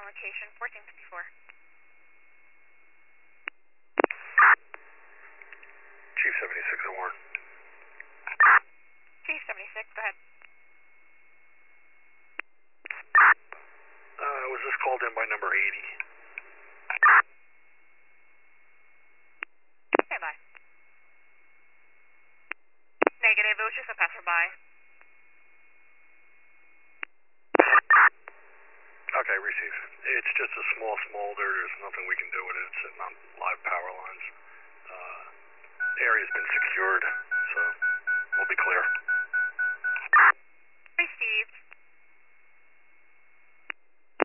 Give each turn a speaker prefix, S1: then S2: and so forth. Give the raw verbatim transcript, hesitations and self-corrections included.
S1: location, fourteen fifty-four.
S2: Chief seventy-six, a warrant.
S1: Chief seventy-six, go ahead.